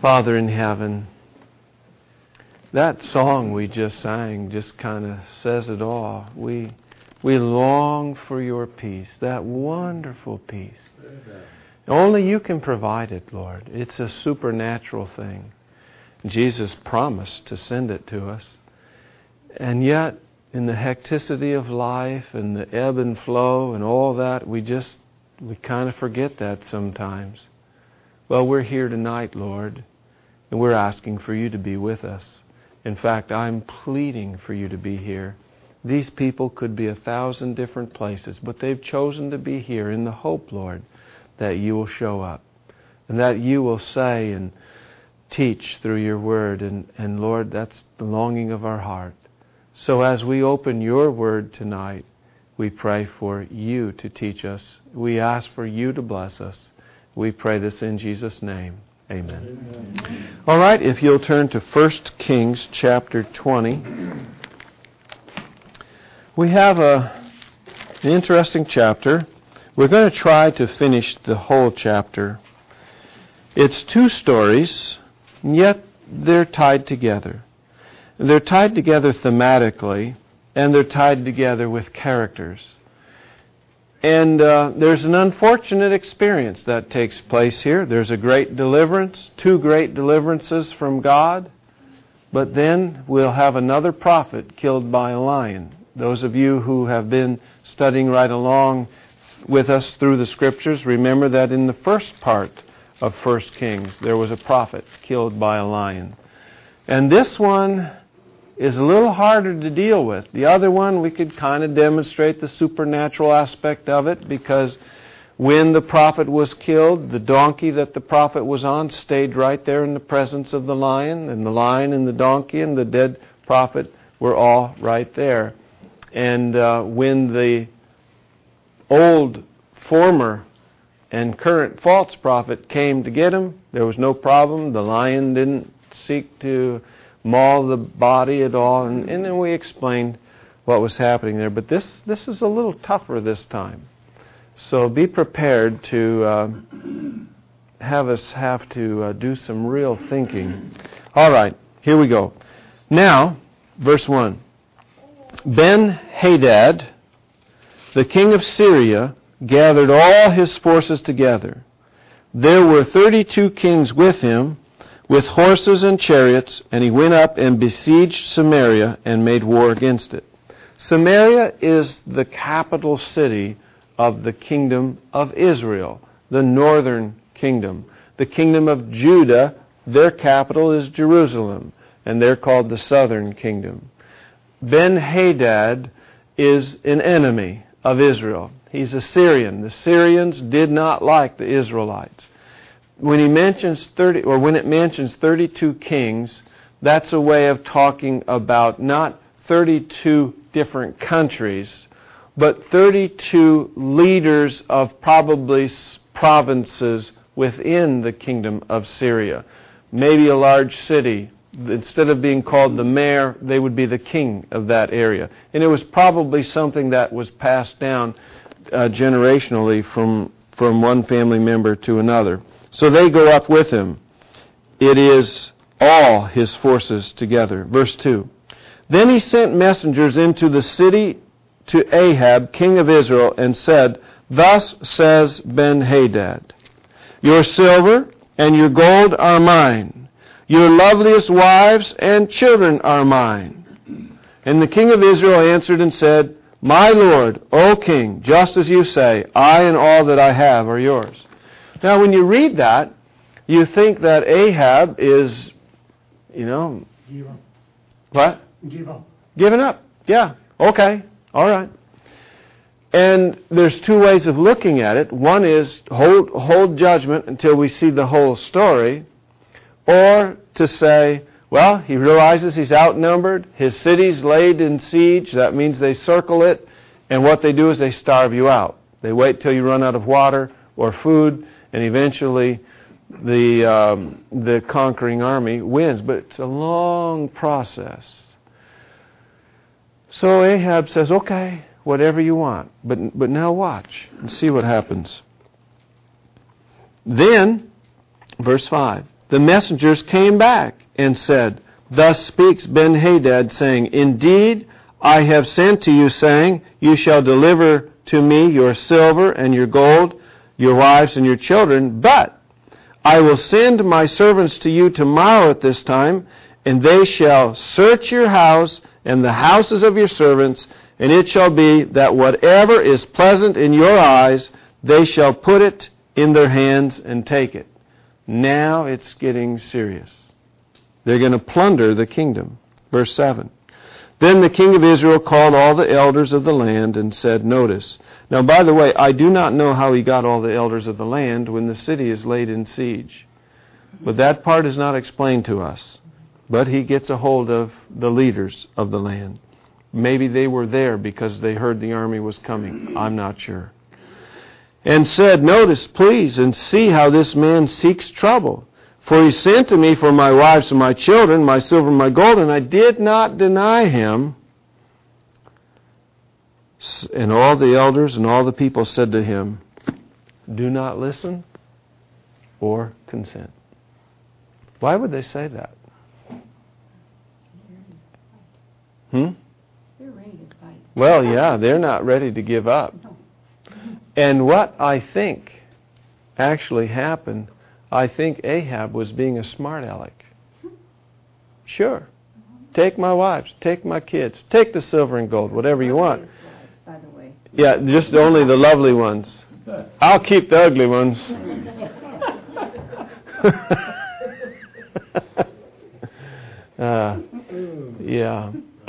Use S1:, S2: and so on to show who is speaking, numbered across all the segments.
S1: Father in heaven, that song we just sang just kind of says it all. We long for your peace, that wonderful peace. Only you can provide it, Lord. It's a supernatural thing. Jesus promised to send it to us. And yet, in the hecticity of life and the ebb and flow and all that, we kind of forget that sometimes. Well, we're here tonight, Lord, and we're asking for you to be with us. In fact, I'm pleading for you to be here. These people could be 1,000 different places, but they've chosen to be here in the hope, Lord, that you will show up and that you will say and teach through your word. And Lord, that's the longing of our heart. So as we open your word tonight, we pray for you to teach us. We ask for you to bless us. We pray this in Jesus' name. Amen. Amen. All right, if you'll turn to 1 Kings chapter 20. We have an interesting chapter. We're going to try to finish the whole chapter. It's 2 stories, yet they're tied together. They're tied together thematically, and they're tied together with characters. And there's an unfortunate experience that takes place here. There's a great deliverance, 2 great deliverances from God, but then we'll have another prophet killed by a lion. Those of you who have been studying right along with us through the Scriptures, remember that in the first part of 1 Kings, there was a prophet killed by a lion. And this one is a little harder to deal with. The other one, we could kind of demonstrate the supernatural aspect of it, because when the prophet was killed, the donkey that the prophet was on stayed right there in the presence of the lion, and the lion and the donkey and the dead prophet were all right there. And when the old, former, and current false prophet came to get him, there was no problem. The lion didn't seek to maul the body at all, and then we explained what was happening there. But this is a little tougher this time. So be prepared to have us have to do some real thinking. All right, here we go. Now, verse 1. Ben-Hadad, the king of Syria, gathered all his forces together. There were 32 kings with him, with horses and chariots, and he went up and besieged Samaria and made war against it. Samaria is the capital city of the kingdom of Israel, the northern kingdom. The kingdom of Judah, their capital is Jerusalem, and they're called the southern kingdom. Ben-Hadad is an enemy of Israel. He's a Syrian. The Syrians did not like the Israelites. When it mentions 32 kings, that's a way of talking about not 32 different countries, but 32 leaders of probably provinces within the kingdom of Syria. Maybe a large city. Instead of being called the mayor, they would be the king of that area. And it was probably something that was passed down generationally from one family member to another. So they go up with him. It is all his forces together. Verse 2. Then he sent messengers into the city to Ahab, king of Israel, and said, Thus says Ben-Hadad, Your silver and your gold are mine. Your loveliest wives and children are mine. And the king of Israel answered and said, My lord, O king, just as you say, I and all that I have are yours. Now, when you read that, you think that Ahab is, Give up. What?
S2: Give up.
S1: Giving up. Yeah. Okay. All right. And there's 2 ways of looking at it. One is hold judgment until we see the whole story, or to say, well, he realizes he's outnumbered, his city's laid in siege, that means they circle it, and what they do is they starve you out. They wait till you run out of water or food, and eventually the conquering army wins. But it's a long process. So Ahab says, okay, whatever you want, but now watch and see what happens. Then, verse 5, the messengers came back and said, Thus speaks Ben-Hadad, saying, Indeed, I have sent to you, saying, You shall deliver to me your silver and your gold, your wives and your children, but I will send my servants to you tomorrow at this time, and they shall search your house and the houses of your servants, and it shall be that whatever is pleasant in your eyes, they shall put it in their hands and take it. Now it's getting serious. They're going to plunder the kingdom. Verse 7. Then the king of Israel called all the elders of the land and said, Notice. Now, by the way, I do not know how he got all the elders of the land when the city is laid in siege. But that part is not explained to us. But he gets a hold of the leaders of the land. Maybe they were there because they heard the army was coming. I'm not sure. And said, Notice, please, and see how this man seeks trouble. For he sent to me for my wives and my children, my silver and my gold, and I did not deny him. And all the elders and all the people said to him, Do not listen or consent. Why would they say that?
S2: They're ready to fight.
S1: Well, yeah, they're not ready to give up. And what I think actually happened, I think Ahab was being a smart aleck. Sure. Take my wives, take my kids, take the silver and gold, whatever you want.
S2: By the way.
S1: Yeah, just only the lovely ones. I'll keep the ugly ones. Yeah.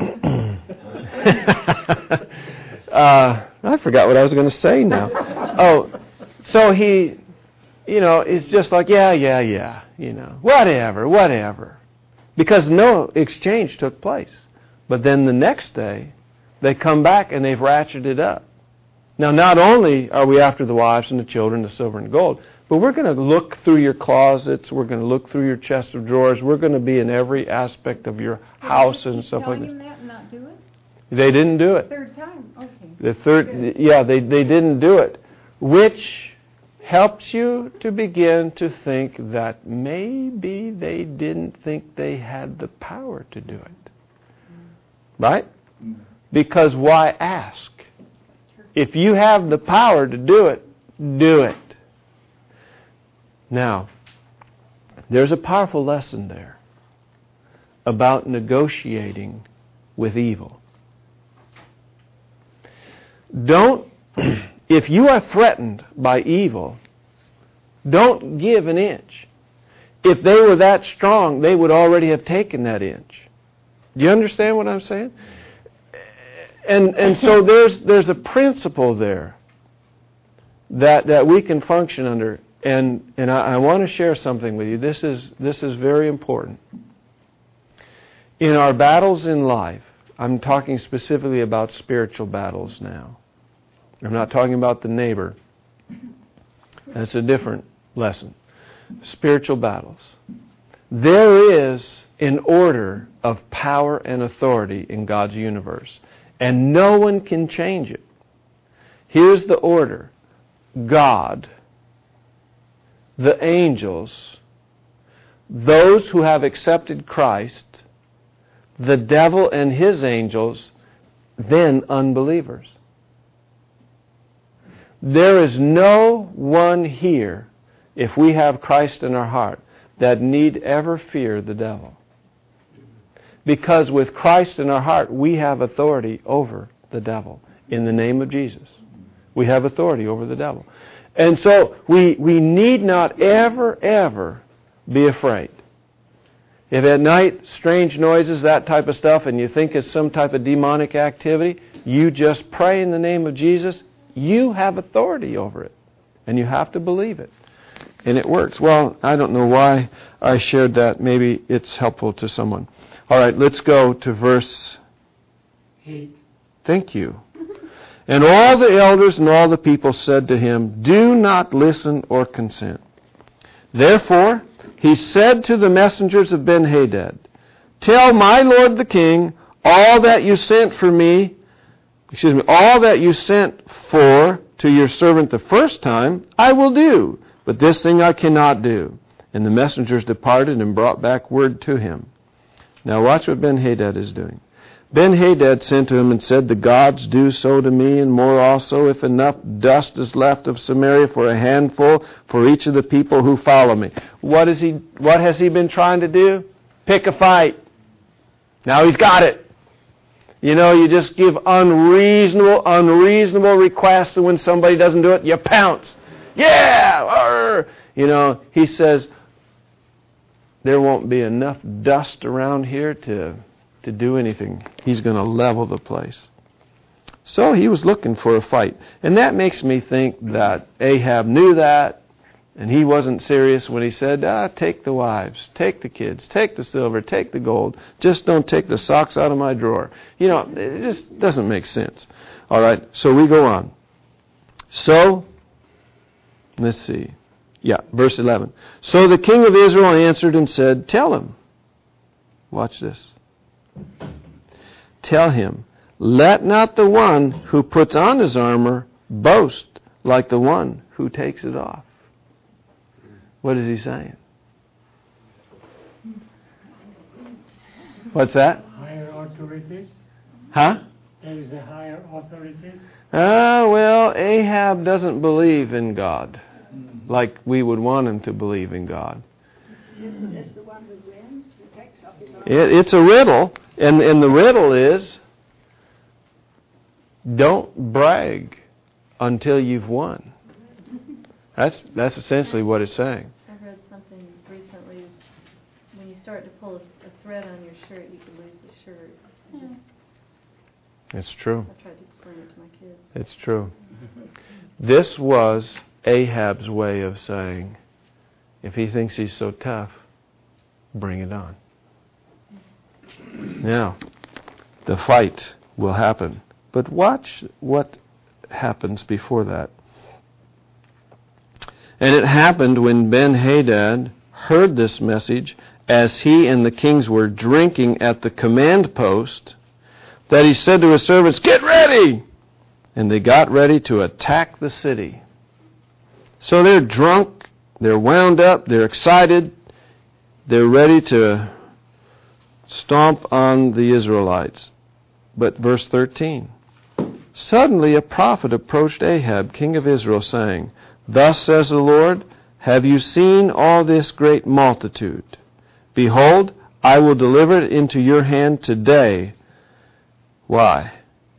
S1: I forgot what I was going to say now. Oh, so he, is just like, yeah, whatever. Because no exchange took place. But then the next day, they come back and they've ratcheted up. Now, not only are we after the wives and the children, the silver and gold, but we're going to look through your closets, we're going to look through your chest of drawers, we're going to be in every aspect of your house and stuff like that.
S2: Him that and not do it?
S1: They didn't do it.
S2: Third time, okay.
S1: They didn't do it, which helps you to begin to think that maybe they didn't think they had the power to do it. Right? Because why ask? If you have the power to do it, do it. Now, there's a powerful lesson there about negotiating with evil. If you are threatened by evil, don't give an inch. If they were that strong, they would already have taken that inch. Do you understand what I'm saying? And so there's a principle there that we can function under. And I want to share something with you. This is very important. In our battles in life, I'm talking specifically about spiritual battles now. I'm not talking about the neighbor. That's a different lesson. Spiritual battles. There is an order of power and authority in God's universe, and no one can change it. Here's the order. God, the angels, those who have accepted Christ, the devil and his angels, then unbelievers. There is no one here, if we have Christ in our heart, that need ever fear the devil. Because with Christ in our heart, we have authority over the devil. In the name of Jesus, we have authority over the devil. And so we need not ever be afraid. If at night, strange noises, that type of stuff, and you think it's some type of demonic activity, you just pray in the name of Jesus. You have authority over it. And you have to believe it. And it works. Well, I don't know why I shared that. Maybe it's helpful to someone. All right, let's go to verse 8. Thank you. And all the elders and all the people said to him, Do not listen or consent. Therefore, he said to the messengers of Ben-Hadad, Tell my lord the king all that you sent for to your servant the first time, I will do. But this thing I cannot do. And the messengers departed and brought back word to him. Now watch what Ben-Hadad is doing. Ben-Hadad sent to him and said, the gods do so to me, and more also, if enough dust is left of Samaria for a handful for each of the people who follow me. What has he been trying to do? Pick a fight. Now he's got it. You know, you just give unreasonable requests, and when somebody doesn't do it, you pounce. Yeah! You know, he says, there won't be enough dust around here to do anything. He's going to level the place. So he was looking for a fight. And that makes me think that Ahab knew that, and he wasn't serious when he said, take the wives, take the kids, take the silver, take the gold. Just don't take the socks out of my drawer. You know, it just doesn't make sense. All right, so we go on. So, let's see. Yeah, verse 11. So the king of Israel answered and said, tell him. Watch this. Tell him, let not the one who puts on his armor boast like the one who takes it off. What is he saying? What's that?
S3: Higher authorities?
S1: Huh?
S3: There is a higher authorities?
S1: Well, Ahab doesn't believe in God like we would want him to believe in God.
S2: Isn't this the one who wins, who takes off his armor?
S1: It's a riddle, and the riddle is, don't brag until you've won. That's essentially what it's saying.
S2: I read something recently. When you start to pull a thread on your shirt, you can lose the shirt.
S1: It's true.
S2: I tried to explain it to my kids.
S1: It's true. This was Ahab's way of saying, if he thinks he's so tough, bring it on. Now, the fight will happen. But watch what happens before that. And it happened when Ben-Hadad heard this message, as he and the kings were drinking at the command post, that he said to his servants, get ready! And they got ready to attack the city. So they're drunk, they're wound up, they're excited, they're ready to stomp on the Israelites. But verse 13. Suddenly a prophet approached Ahab, king of Israel, saying, thus says the Lord, have you seen all this great multitude? Behold, I will deliver it into your hand today. Why?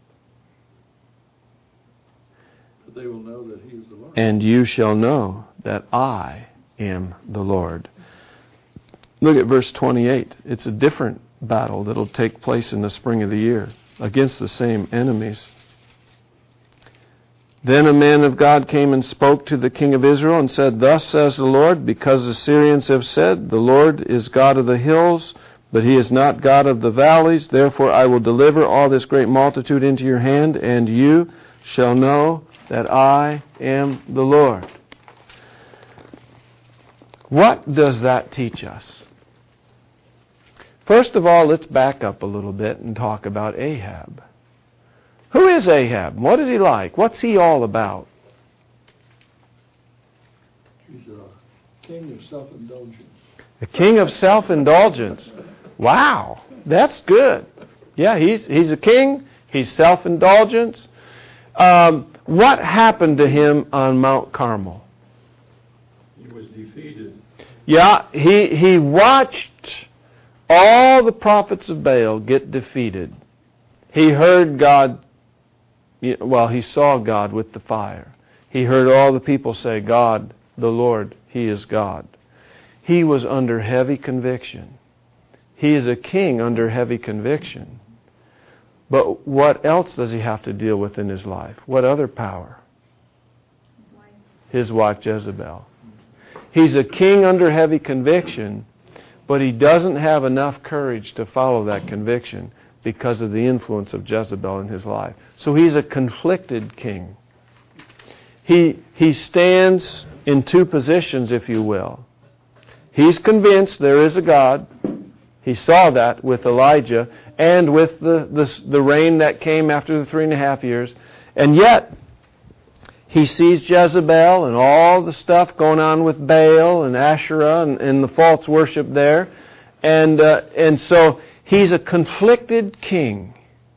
S4: They will know that he is the Lord.
S1: And you shall know that I am the Lord. Look at verse 28. It's a different battle that will take place in the spring of the year against the same enemies. Then a man of God came and spoke to the king of Israel and said, thus says the Lord, because the Syrians have said, the Lord is God of the hills, but he is not God of the valleys. Therefore I will deliver all this great multitude into your hand, and you shall know that I am the Lord. What does that teach us? First of all, let's back up a little bit and talk about Ahab. Who is Ahab? What is he like? What's he all about?
S4: He's a king of self-indulgence.
S1: A king of self-indulgence. Wow, that's good. Yeah, he's a king. He's self-indulgent. What happened to him on Mount Carmel?
S4: He was defeated.
S1: Yeah, he watched all the prophets of Baal get defeated. He heard God, he saw God with the fire. He heard all the people say, God, the Lord, He is God. He was under heavy conviction. He is a king under heavy conviction. But what else does he have to deal with in his life? What other power? His wife Jezebel. He's a king under heavy conviction, but he doesn't have enough courage to follow that conviction because of the influence of Jezebel in his life. So he's a conflicted king. He stands in two positions, if you will. He's convinced there is a God. He saw that with Elijah and with the rain that came after the 3.5 years. And yet, he sees Jezebel and all the stuff going on with Baal and Asherah and the false worship there. And so he's a conflicted king.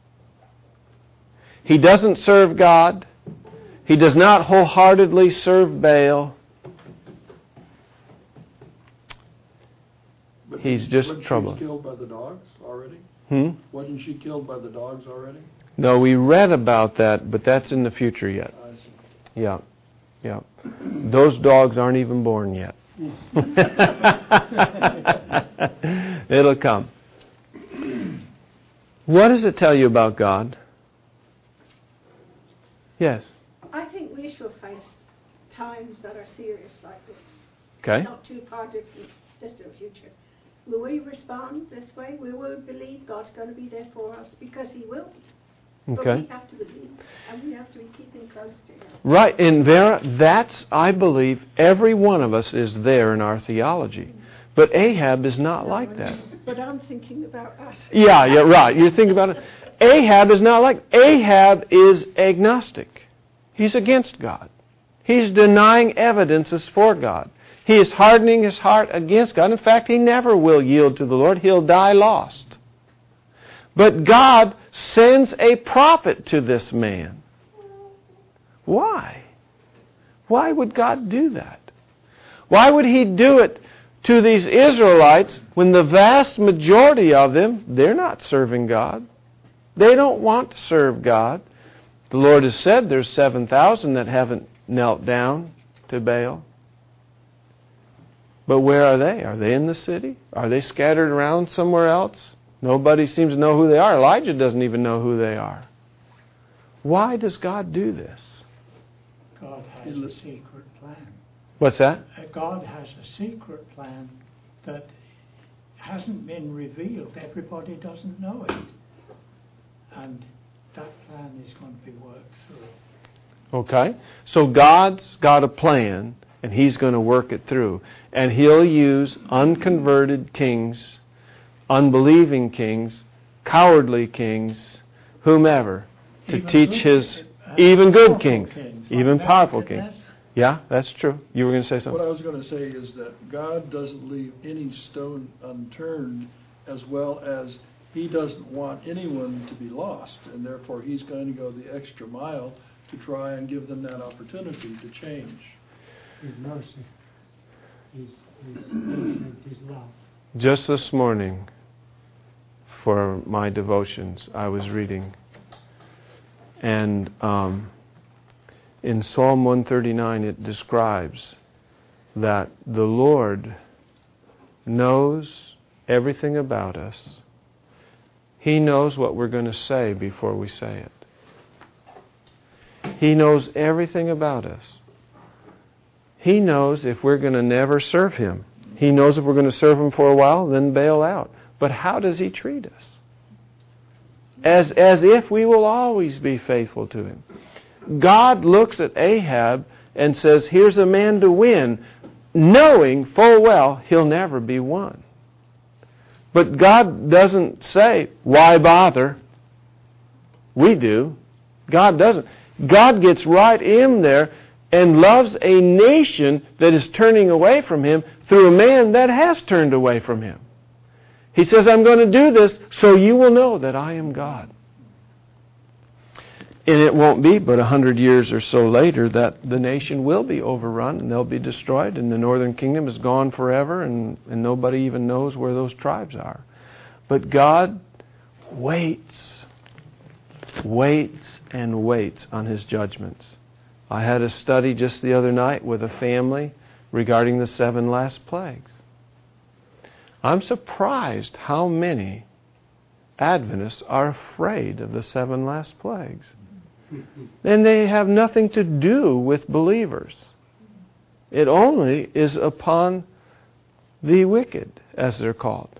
S1: He doesn't serve God. He does not wholeheartedly serve Baal.
S4: But
S1: He's just
S4: wasn't
S1: troubled.
S4: she killed by the dogs already? Wasn't she killed by the dogs already?
S1: No, we read about that, but that's in the future yet.
S4: I see.
S1: Yeah. Those dogs aren't even born yet. It'll come. What does it tell you about God? Yes.
S5: I think we shall face times that are serious like this.
S1: Okay.
S5: Not too far distant future. Will we respond this way? We will believe God's going to be there for us because He will be. But
S1: Okay.
S5: we have to believe, and we have to be keeping close to Him.
S1: Right, and Vera, that's, I believe, every one of us is there in our theology. But Ahab is not like that.
S5: But I'm thinking about us.
S1: Yeah, right. You're thinking about it. Ahab is not like... Ahab is agnostic. He's against God. He's denying evidences for God. He is hardening his heart against God. In fact, he never will yield to the Lord. He'll die lost. But God sends a prophet to this man. Why? Why would God do that? Why would He do it to these Israelites when the vast majority of them, they're not serving God? They don't want to serve God. The Lord has said there's 7,000 that haven't knelt down to Baal. But where are they? Are they in the city? Are they scattered around somewhere else? Nobody seems to know who they are. Elijah doesn't even know who they are. Why does God do this?
S3: God has a secret plan.
S1: What's that?
S3: God has a secret plan that hasn't been revealed. Everybody doesn't know it. And that plan is going to be worked through.
S1: Okay? So God's got a plan, and He's going to work it through. And He'll use unconverted kings, unbelieving kings, cowardly kings, whomever, to
S3: Even
S1: teach
S3: good
S1: His...
S3: even
S1: good
S3: powerful
S1: kings.
S3: kings,
S1: Even
S3: like
S1: powerful
S3: Nebuchadnezzar.
S1: kings. Yeah, that's true. You were going to say
S4: What
S1: something?
S4: I was going to say is that God doesn't leave any stone unturned, as well as He doesn't want anyone to be lost, and therefore He's going to go the extra mile to try and give them that opportunity to change.
S3: His mercy, His patience, His love.
S1: Just this morning, for my devotions, I was reading, and in Psalm 139 it describes that the Lord knows everything about us. He knows what we're going to say before we say it. He knows everything about us. He knows if we're going to never serve Him. He knows if we're going to serve Him for a while, then bail out. But how does He treat us? As if we will always be faithful to Him. God looks at Ahab and says, here's a man to win, knowing full well he'll never be won. But God doesn't say, why bother? We do. God doesn't. God gets right in there and loves a nation that is turning away from Him through a man that has turned away from Him. He says, I'm going to do this so you will know that I am God. And it won't be but 100 years or so later that the nation will be overrun and they'll be destroyed and the northern kingdom is gone forever and nobody even knows where those tribes are. But God waits and waits on His judgments. I had a study just the other night with a family regarding the 7 last plagues. I'm surprised how many Adventists are afraid of the 7 last plagues. And they have nothing to do with believers. It only is upon the wicked, as they're called.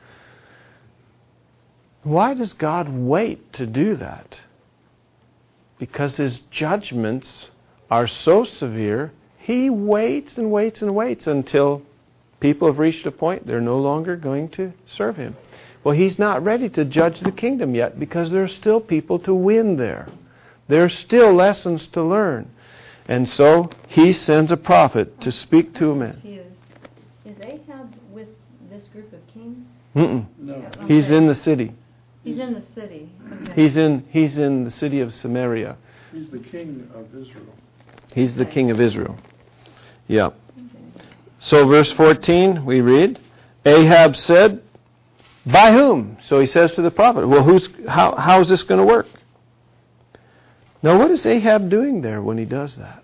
S1: Why does God wait to do that? Because His judgments are so severe, He waits and waits and waits until people have reached a point they're no longer going to serve Him. Well, He's not ready to judge the kingdom yet because there are still people to win there. There are still lessons to learn. And so he sends a prophet to speak to a man.
S2: Is Ahab with this group of kings?
S1: Mm-mm.
S4: No.
S2: Okay.
S1: He's in the city.
S2: He's in the city. Okay.
S1: He's in the city of Samaria.
S4: He's the king of Israel.
S1: He's the king of Israel. Yeah. So verse 14, we read, Ahab said, by whom? So he says to the prophet, well, how is this going to work? Now, what is Ahab doing there when he does that?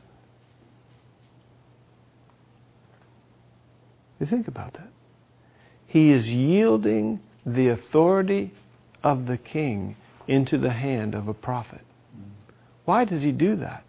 S1: You think about that. He is yielding the authority of the king into the hand of a prophet. Why does he do that?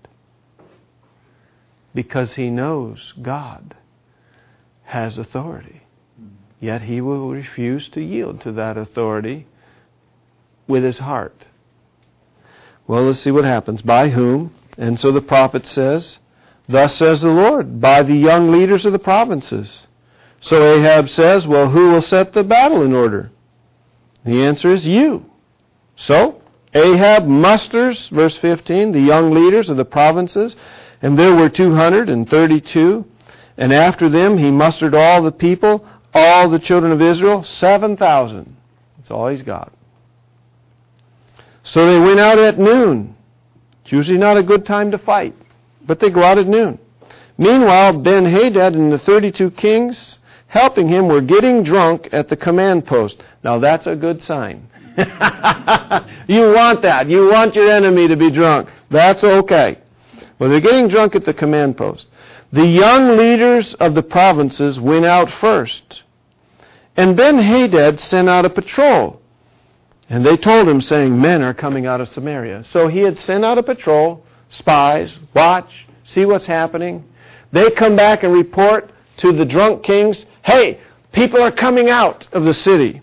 S1: Because he knows God has authority. Yet he will refuse to yield to that authority with his heart. Well, let's see what happens. By whom? And so the prophet says, thus says the Lord, by the young leaders of the provinces. So Ahab says, well, who will set the battle in order? The answer is you. So Ahab musters, verse 15, the young leaders of the provinces, and there were 232. And after them he mustered all the people, all the children of Israel, 7,000. That's all he's got. So they went out at noon. It's usually not a good time to fight, but they go out at noon. Meanwhile, Ben-Hadad and the 32 kings helping him were getting drunk at the command post. Now that's a good sign. You want that. You want your enemy to be drunk. That's okay. Well, they're getting drunk at the command post. The young leaders of the provinces went out first. And Ben-Hadad sent out a patrol. And they told him, saying, men are coming out of Samaria. So he had sent out a patrol, spies, watch, see what's happening. They come back and report to the drunk kings, hey, people are coming out of the city.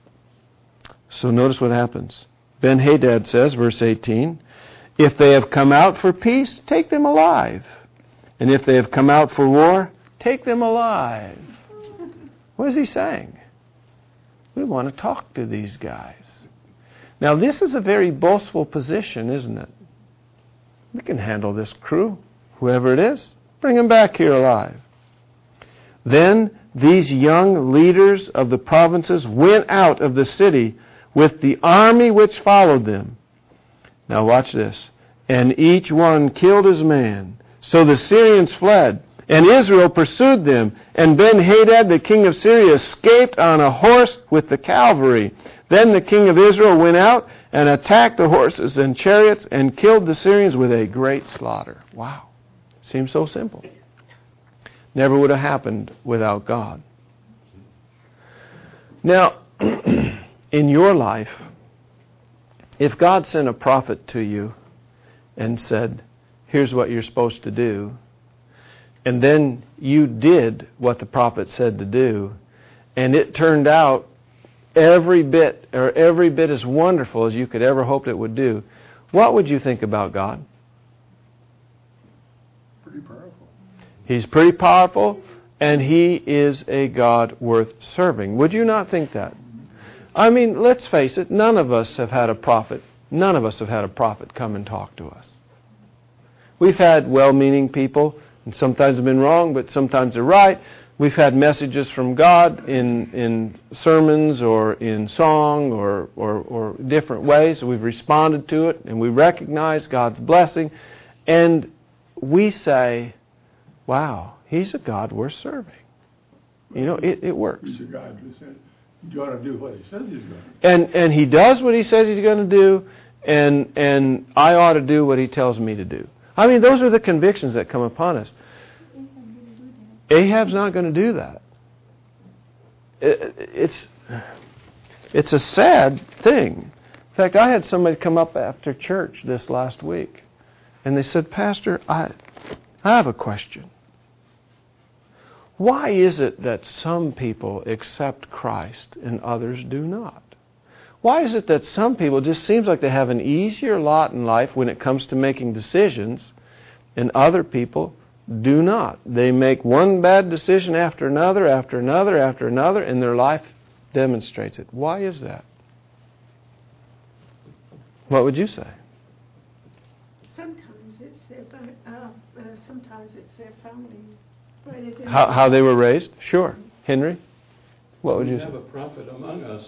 S1: So notice what happens. Ben-Hadad says, verse 18, if they have come out for peace, take them alive. And if they have come out for war, take them alive. What is he saying? We want to talk to these guys. Now, this is a very boastful position, isn't it? We can handle this crew, whoever it is. Bring them back here alive. Then these young leaders of the provinces went out of the city with the army which followed them. Now watch this. And each one killed his man. So the Syrians fled, and Israel pursued them. And Ben-Hadad, the king of Syria, escaped on a horse with the cavalry. Then the king of Israel went out and attacked the horses and chariots and killed the Syrians with a great slaughter. Wow. Seems so simple. Never would have happened without God. Now, in your life, if God sent a prophet to you and said, here's what you're supposed to do, and then you did what the prophet said to do, and it turned out every bit as wonderful as you could ever hope it would do, what would you think about God?
S4: Pretty powerful.
S1: He's pretty powerful, and He is a God worth serving. Would you not think that? I mean, let's face it, none of us have had a prophet come and talk to us. We've had well-meaning people, and sometimes have been wrong, but sometimes they're right. We've had messages from God in sermons or in song or different ways. We've responded to it, and we recognize God's blessing, and we say, wow, He's a God worth serving. You know, it works.
S6: He's a God who said, you ought to do what He says He's going to do.
S1: And He does what He says He's going to do, and I ought to do what He tells me to do. I mean, those are the convictions that come upon us. Ahab's not going to do that. It's a sad thing. In fact, I had somebody come up after church this last week, and they said, Pastor, I have a question. Why is it that some people accept Christ and others do not? Why is it that some people, it just seems like they have an easier lot in life when it comes to making decisions, and other people do not? They make one bad decision after another, after another, after another, and their life demonstrates it. Why is that? What would you say?
S5: Sometimes it's about sometimes it's their family. But it
S1: How they were raised? Sure. Henry? What would you
S6: We
S1: say?
S6: have a prophet among us.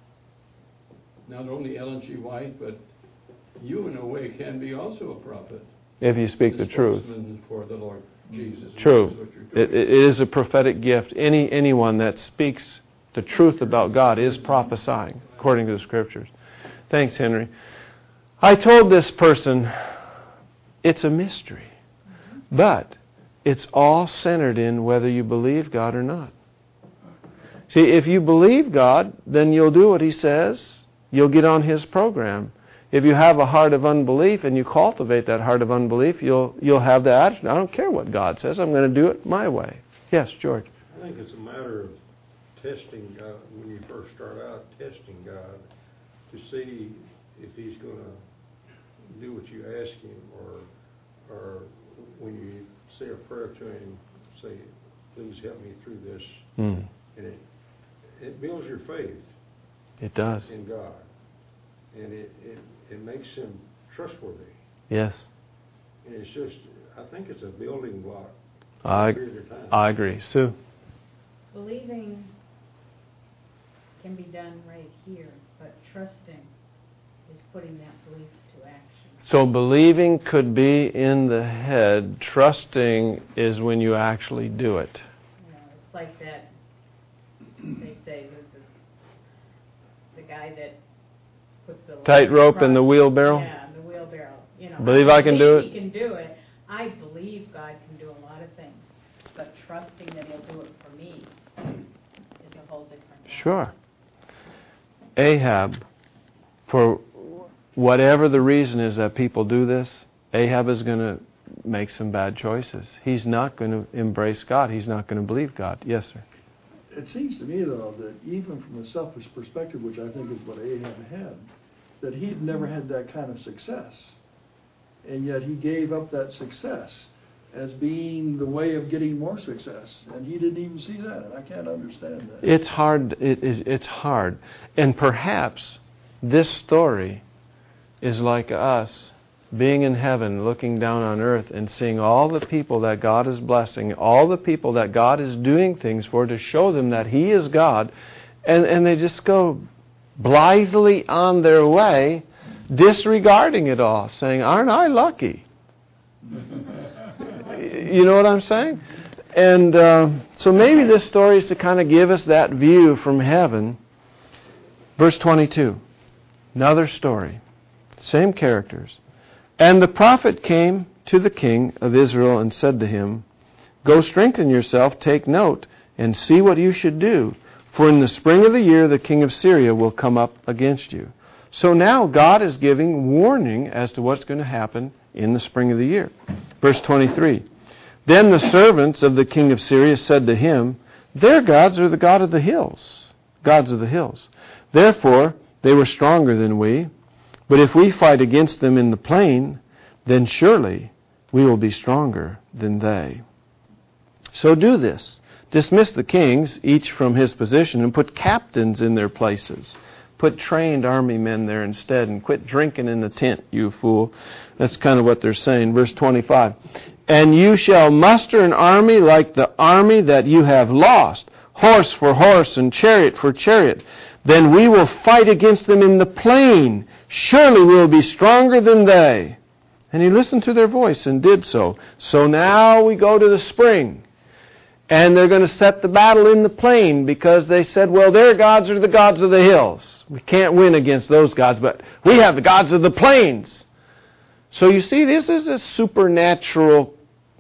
S6: Not only Ellen G. White, but you, in a way, can be also a prophet.
S1: If you speak the truth.
S6: Spokesman for the Lord Jesus.
S1: True.
S6: That's what you're doing.
S1: It is a prophetic gift. Anyone that speaks the truth about God is prophesying, according to the Scriptures. Thanks, Henry. I told this person, it's a mystery. But it's all centered in whether you believe God or not. See, if you believe God, then you'll do what He says. You'll get on His program. If you have a heart of unbelief and you cultivate that heart of unbelief, you'll have the attitude, I don't care what God says, I'm going to do it my way. Yes, George.
S7: I think it's a matter of testing God, when you first start out, testing God to see if He's going to do what you ask Him, or when you say a prayer to Him, say, please help me through this. And it builds your faith.
S1: It does.
S7: In God. And it makes Him trustworthy.
S1: Yes.
S7: And it's just, I think it's a building block.
S1: I agree. Sue?
S2: Believing can be done right here, but trusting is putting that belief to action.
S1: So believing could be in the head. Trusting is when you actually do it.
S2: It's like that, they say, the guy that put the
S1: tightrope in the wheelbarrow?
S2: Yeah, the wheelbarrow.
S1: Believe I can do it?
S2: He can do it. I believe God can do a lot of things, but trusting that He'll do it for me is a whole different thing.
S1: Sure. Ahab, for whatever the reason is that people do this, Ahab is going to make some bad choices. He's not going to embrace God. He's not going to believe God. Yes, sir.
S4: It seems to me, though, that even from a selfish perspective, which I think is what Ahab had, that he'd never had that kind of success. And yet he gave up that success as being the way of getting more success. And he didn't even see that. And I can't understand that.
S1: It's hard. It's hard. And perhaps this story is like us being in heaven, looking down on earth and seeing all the people that God is blessing, all the people that God is doing things for to show them that He is God, and they just go blithely on their way, disregarding it all, saying, aren't I lucky? You know what I'm saying? And so maybe this story is to kind of give us that view from heaven. Verse 22, another story, same characters. And the prophet came to the king of Israel and said to him, go strengthen yourself, take note, and see what you should do. For in the spring of the year the king of Syria will come up against you. So now God is giving warning as to what's going to happen in the spring of the year. Verse 23. Then the servants of the king of Syria said to him, their gods are the gods of the hills. Therefore they were stronger than we. But if we fight against them in the plain, then surely we will be stronger than they. So do this. Dismiss the kings, each from his position, and put captains in their places. Put trained army men there instead, and quit drinking in the tent, you fool. That's kind of what they're saying. Verse 25. And you shall muster an army like the army that you have lost, horse for horse and chariot for chariot. Then we will fight against them in the plain. Surely we will be stronger than they. And he listened to their voice and did so. So now we go to the spring. And they're going to set the battle in the plain because they said, well, their gods are the gods of the hills. We can't win against those gods, but we have the gods of the plains. So you see, this is a supernatural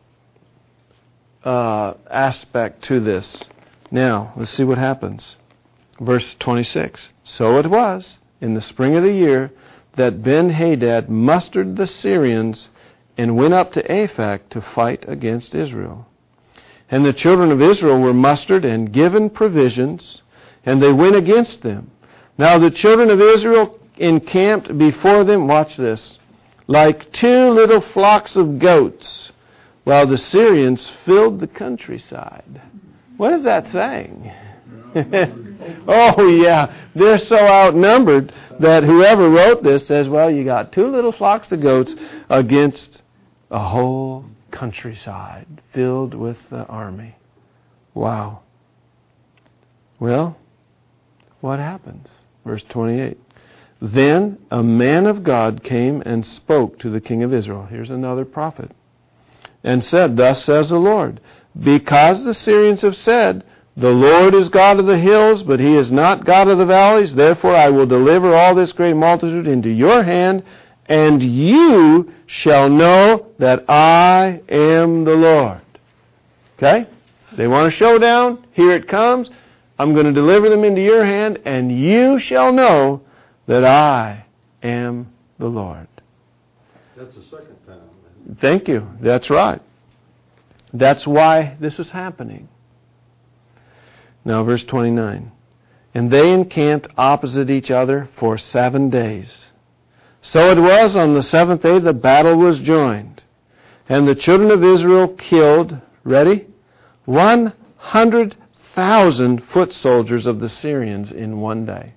S1: aspect to this. Now, let's see what happens. Verse 26. So it was in the spring of the year that Ben-Hadad mustered the Syrians and went up to Aphek to fight against Israel. And the children of Israel were mustered and given provisions, and they went against them. Now the children of Israel encamped before them, watch this, like two little flocks of goats, while the Syrians filled the countryside. What is that saying? Oh, yeah. They're so outnumbered that whoever wrote this says, well, you got two little flocks of goats against a whole countryside filled with the army. Wow. Well, what happens? Verse 28. Then a man of God came and spoke to the king of Israel. Here's another prophet. And said, Thus says the Lord, because the Syrians have said, The Lord is God of the hills, but He is not God of the valleys, therefore I will deliver all this great multitude into your hand, and you shall know that I am the Lord. Okay? They want a showdown. Here it comes. I'm going to deliver them into your hand, and you shall know that I am the Lord.
S7: That's the second time.
S1: Thank you. That's right. That's why this is happening. Now, verse 29. And they encamped opposite each other for 7 days. So it was on the 7th day the battle was joined. And the children of Israel killed, ready? 100,000 foot soldiers of the Syrians in one day.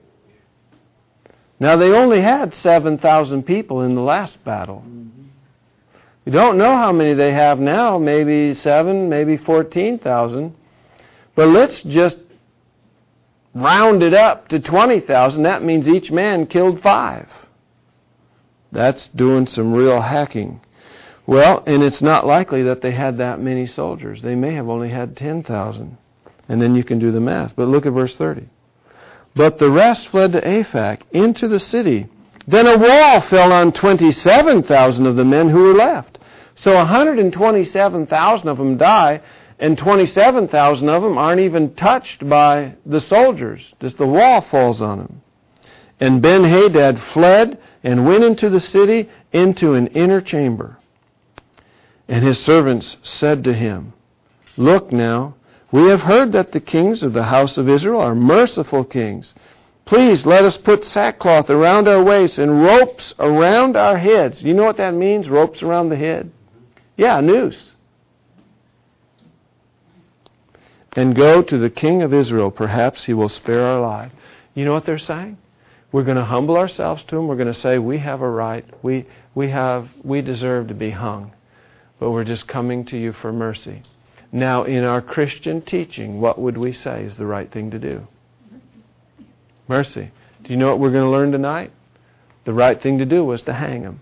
S1: Now, they only had 7,000 people in the last battle. We don't know how many they have now, maybe 7, maybe 14,000. But let's just round it up to 20,000. That means each man killed 5. That's doing some real hacking. Well, and it's not likely that they had that many soldiers. They may have only had 10,000. And then you can do the math. But look at verse 30. But the rest fled to Aphek into the city. Then a wall fell on 27,000 of the men who were left. So 127,000 of them die, and 27,000 of them aren't even touched by the soldiers. Just the wall falls on them. And Ben-Hadad fled and went into the city, into an inner chamber. And his servants said to him, Look now, we have heard that the kings of the house of Israel are merciful kings. Please let us put sackcloth around our waists and ropes around our heads. You know what that means, ropes around the head? Yeah, a noose. And go to the king of Israel. Perhaps he will spare our life. You know what they're saying? We're going to humble ourselves to him. We're going to say we have a right. We deserve to be hung. But we're just coming to you for mercy. Now, in our Christian teaching, what would we say is the right thing to do? Mercy. Do you know what we're going to learn tonight? The right thing to do was to hang him.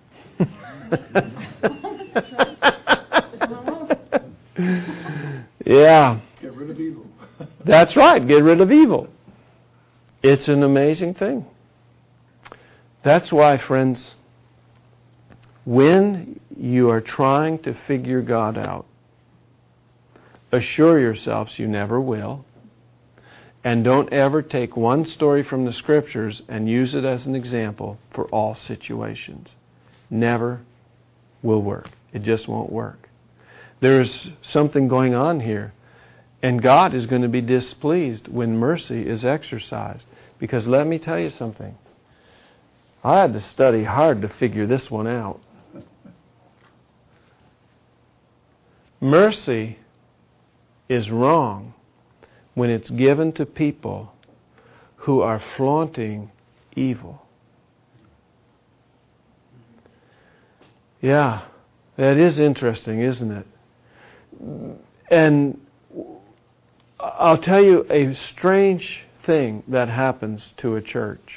S1: Yeah.
S4: Get rid of evil.
S1: That's right. Get rid of evil. It's an amazing thing. That's why, friends, when you are trying to figure God out, assure yourselves you never will. And don't ever take one story from the Scriptures and use it as an example for all situations. Never will work. It just won't work. There is something going on here. And God is going to be displeased when mercy is exercised. Because let me tell you something. I had to study hard to figure this one out. Mercy is wrong when it's given to people who are flaunting evil. Yeah, that is interesting, isn't it? And I'll tell you a strange thing that happens to a church.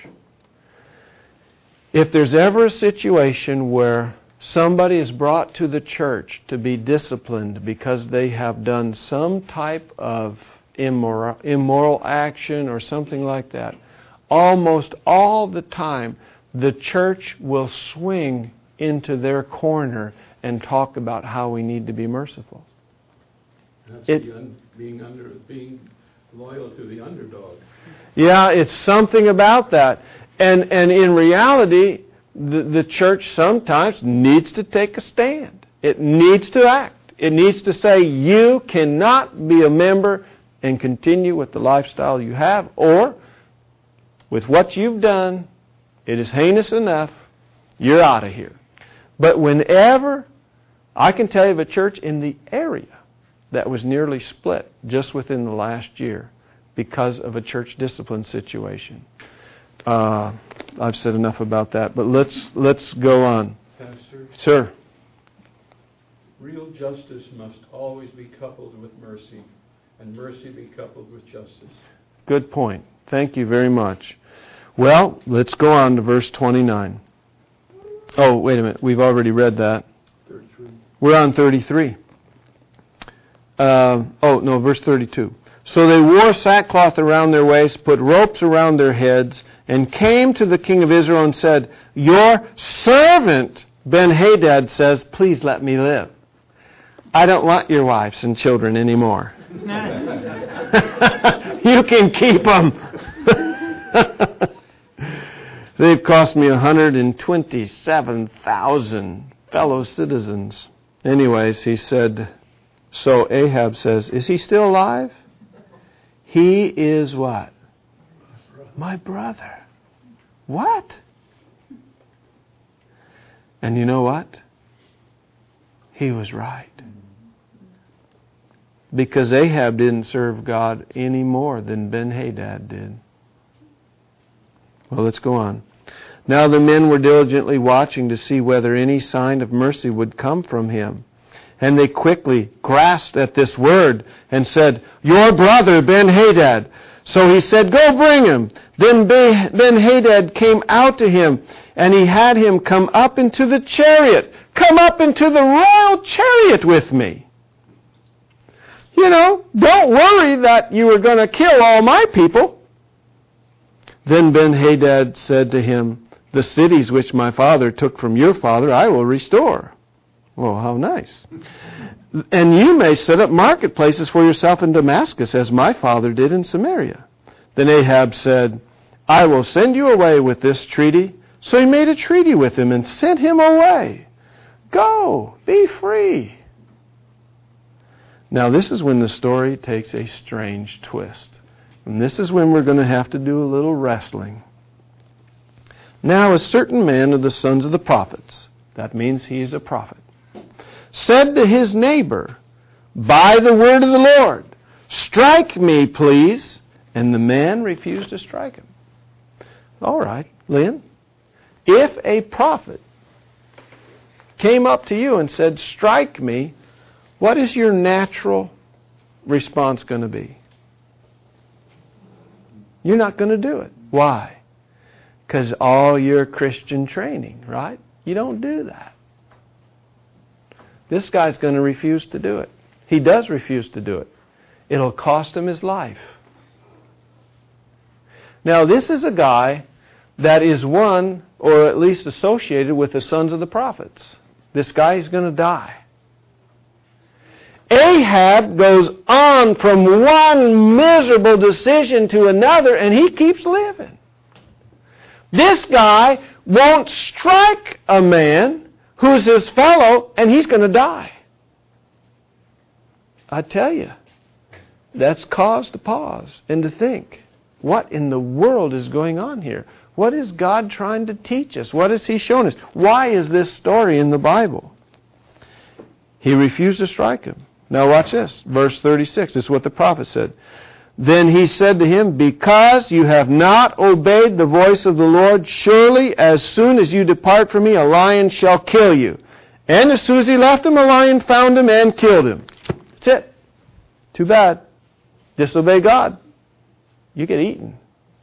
S1: If there's ever a situation where somebody is brought to the church to be disciplined because they have done some type of immoral action or something like that, almost all the time the church will swing into their corner and talk about how we need to be merciful.
S6: That's being loyal to the underdog.
S1: Yeah, it's something about that. And in reality, the church sometimes needs to take a stand. It needs to act. It needs to say, you cannot be a member and continue with the lifestyle you have, or with what you've done, it is heinous enough, you're out of here. But whenever, I can tell you of a church in the area that was nearly split just within the last year because of a church discipline situation. I've said enough about that, but let's go on.
S6: Pastor,
S1: Sir.
S6: Real justice must always be coupled with mercy, and mercy be coupled with justice.
S1: Good point. Thank you very much. Well, let's go on to verse 29. Oh, wait a minute. We've already read that.
S4: 33.
S1: We're on 33. Verse 32. So they wore sackcloth around their waists, put ropes around their heads, and came to the king of Israel and said, "Your servant Ben-Hadad says, please let me live. I don't want your wives and children anymore. You can keep them." They've cost me 127,000 fellow citizens. Anyways, he said, so Ahab says, is he still alive? He is what? My brother. What? And you know what? He was right. Because Ahab didn't serve God any more than Ben-Hadad did. Well, let's go on. Now the men were diligently watching to see whether any sign of mercy would come from him. And they quickly grasped at this word and said, "Your brother Ben-Hadad." So he said, "Go bring him." Then Ben-Hadad came out to him, and he had him come up into the chariot. Come up into the royal chariot with me. Don't worry that you are going to kill all my people. Then Ben-Hadad said to him, "The cities which my father took from your father I will restore." Well, how nice. "And you may set up marketplaces for yourself in Damascus, as my father did in Samaria." Then Ahab said, "I will send you away with this treaty." So he made a treaty with him and sent him away. Go, be free. Now this is when the story takes a strange twist. And this is when we're going to have to do a little wrestling. Now a certain man of the sons of the prophets, that means he is a prophet, said to his neighbor, "By the word of the Lord, strike me, please." And the man refused to strike him. All right, Lynn. If a prophet came up to you and said, "Strike me," what is your natural response going to be? You're not going to do it. Why? Because all your Christian training, right? You don't do that. This guy's going to refuse to do it. He does refuse to do it. It'll cost him his life. Now, this is a guy that is one, or at least associated with the sons of the prophets. This guy is going to die. Ahab goes on from one miserable decision to another, and he keeps living. This guy won't strike a man who's his fellow, and he's going to die. I tell you, that's cause to pause and to think, what in the world is going on here? What is God trying to teach us? What has He shown us? Why is this story in the Bible? He refused to strike him. Now watch this. Verse 36. This is what the prophet said. Then he said to him, "Because you have not obeyed the voice of the Lord, surely as soon as you depart from me, a lion shall kill you." And as soon as he left him, a lion found him and killed him. That's it. Too bad. Disobey God. You get eaten.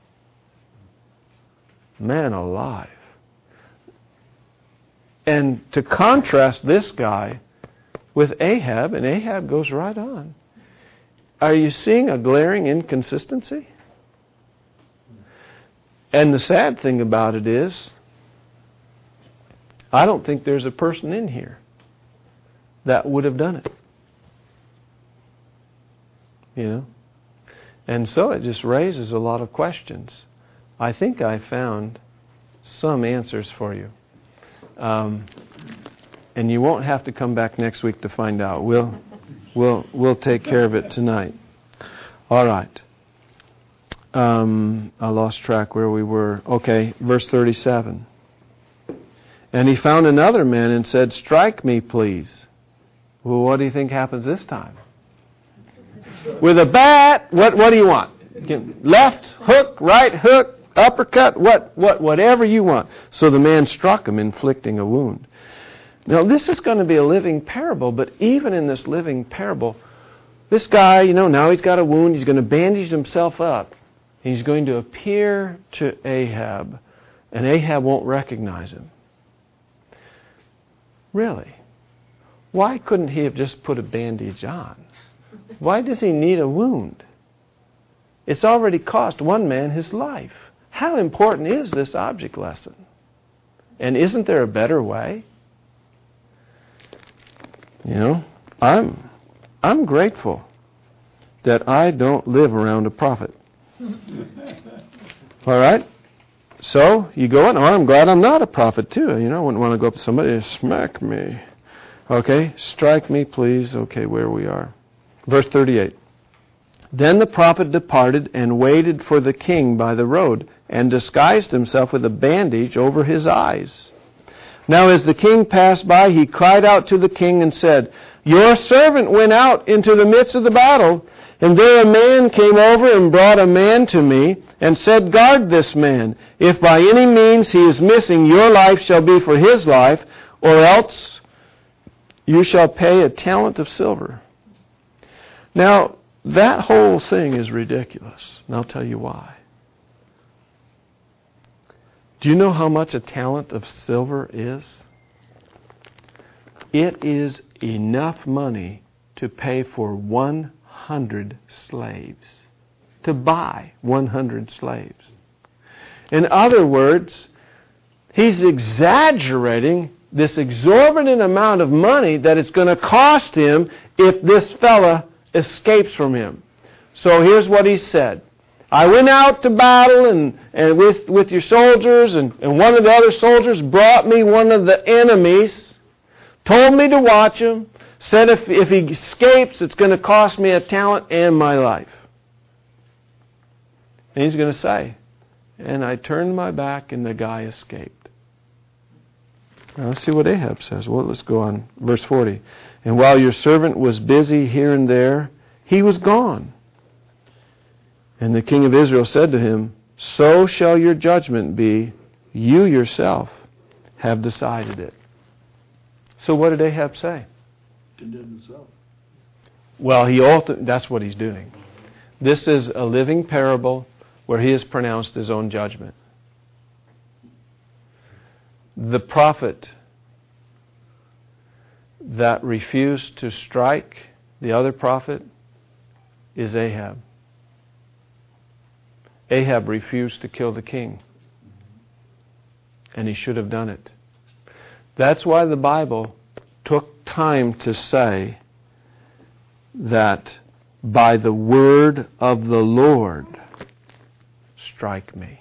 S1: Man alive. And to contrast this guy with Ahab, and Ahab goes right on. Are you seeing a glaring inconsistency? And the sad thing about it is, I don't think there's a person in here that would have done it. And so it just raises a lot of questions. I think I found some answers for you. And you won't have to come back next week to find out. We'll take care of it tonight. All right. I lost track where we were. Okay, verse 37. And he found another man and said, "Strike me, please." Well, what do you think happens this time? With a bat, what do you want? Left hook, right hook, uppercut, whatever you want. So the man struck him, inflicting a wound. Now, this is going to be a living parable, but even in this living parable, this guy, now he's got a wound. He's going to bandage himself up. He's going to appear to Ahab, and Ahab won't recognize him. Really? Why couldn't he have just put a bandage on? Why does he need a wound? It's already cost one man his life. How important is this object lesson? And isn't there a better way? I'm grateful that I don't live around a prophet. All right? So, you go on, I'm glad I'm not a prophet too. I wouldn't want to go up to somebody and smack me. Okay? Strike me, please. Okay, where we are. Verse 38. Then the prophet departed and waited for the king by the road and disguised himself with a bandage over his eyes. Now as the king passed by, he cried out to the king and said, "Your servant went out into the midst of the battle, and there a man came over and brought a man to me and said, 'Guard this man. If by any means he is missing, your life shall be for his life, or else you shall pay a talent of silver.'" Now, that whole thing is ridiculous, and I'll tell you why. Do you know how much a talent of silver is? It is enough money to pay for 100 slaves, to buy 100 slaves. In other words, he's exaggerating this exorbitant amount of money that it's going to cost him if this fella escapes from him. So here's what he said. "I went out to battle and with your soldiers, and one of the other soldiers brought me one of the enemies, told me to watch him, said if he escapes, it's going to cost me a talent and my life." And he's going to say, "And I turned my back and the guy escaped." Now let's see what Ahab says. Well, let's go on. Verse 40. "And while your servant was busy here and there, he was gone. And the king of Israel said to him, 'So shall your judgment be. You yourself have decided it.'" So what did Ahab say?
S4: Condemned himself.
S1: Well, that's what he's doing. This is a living parable where he has pronounced his own judgment. The prophet that refused to strike the other prophet is Ahab. Ahab refused to kill the king, and he should have done it. That's why the Bible took time to say that by the word of the Lord, strike me.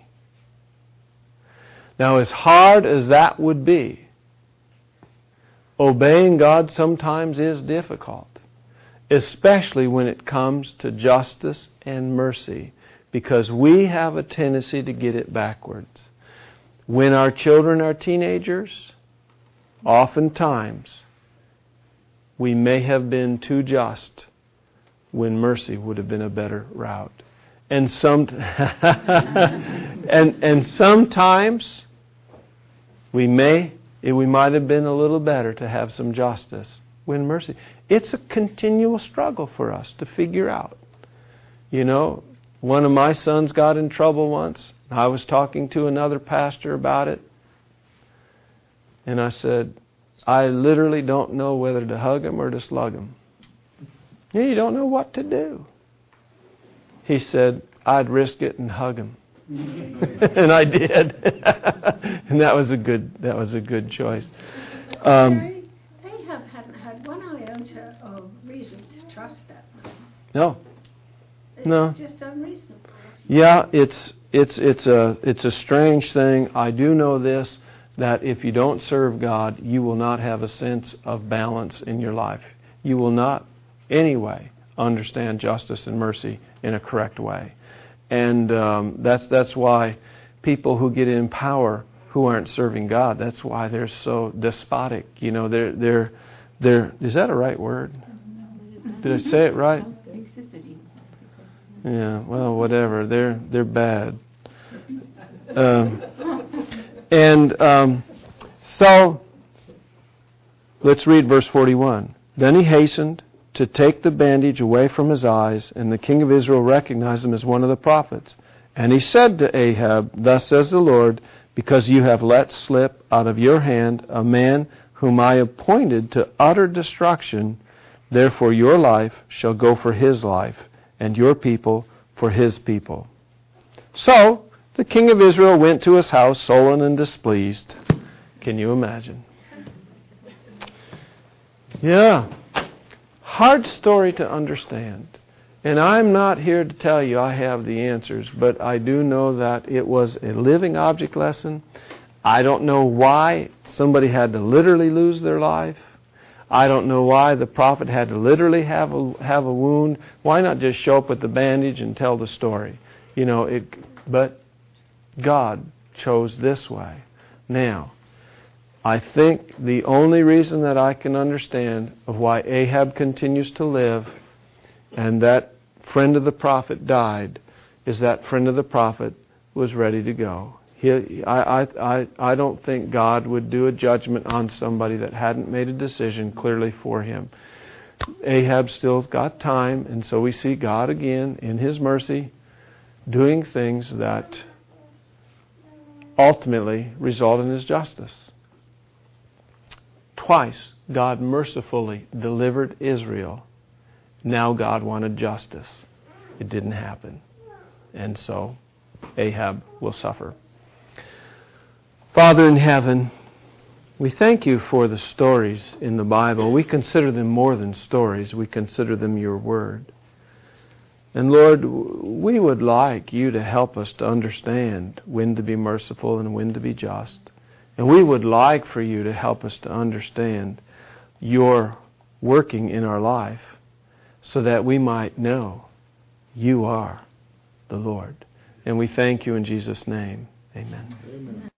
S1: Now, as hard as that would be, obeying God sometimes is difficult, especially when it comes to justice and mercy, because we have a tendency to get it backwards. When our children are teenagers, oftentimes we may have been too just when mercy would have been a better route. And and sometimes we might have been a little better to have some justice when mercy. It's a continual struggle for us to figure out. One of my sons got in trouble once. I was talking to another pastor about it. And I said, "I literally don't know whether to hug him or to slug him." You don't know what to do. He said, "I'd risk it and hug him." And I did. And that was a good choice.
S5: Ahab hadn't had one iota of reason to trust that man.
S1: No.
S5: It's just unreasonable.
S1: Yeah, it's a strange thing. I do know this, that if you don't serve God, you will not have a sense of balance in your life. You will not, anyway, understand justice and mercy in a correct way. And that's why people who get in power who aren't serving God, that's why they're so despotic. They're is that a right word? Did I say it right? Yeah, well, whatever. They're bad. So Let's read verse 41. Then he hastened to take the bandage away from his eyes, and the king of Israel recognized him as one of the prophets. And he said to Ahab, Thus says the Lord, because you have let slip out of your hand a man whom I appointed to utter destruction, therefore your life shall go for his life, and your people for his people. So the king of Israel went to his house sullen and displeased. Can you imagine? Yeah. Hard story to understand. And I'm not here to tell you I have the answers, but I do know that it was a living object lesson. I don't know why somebody had to literally lose their life. I don't know why the prophet had to literally have a wound. Why not just show up with the bandage and tell the story? But God chose this way. Now, I think the only reason that I can understand of why Ahab continues to live and that friend of the prophet died is that friend of the prophet was ready to go. I don't think God would do a judgment on somebody that hadn't made a decision clearly for him. Ahab still's got time, and so we see God again in His mercy doing things that ultimately result in His justice. Twice God mercifully delivered Israel. Now God wanted justice. It didn't happen. And so Ahab will suffer. Father in heaven, we thank you for the stories in the Bible. We consider them more than stories. We consider them your word. And Lord, we would like you to help us to understand when to be merciful and when to be just. And we would like for you to help us to understand your working in our life so that we might know you are the Lord. And we thank you in Jesus' name. Amen.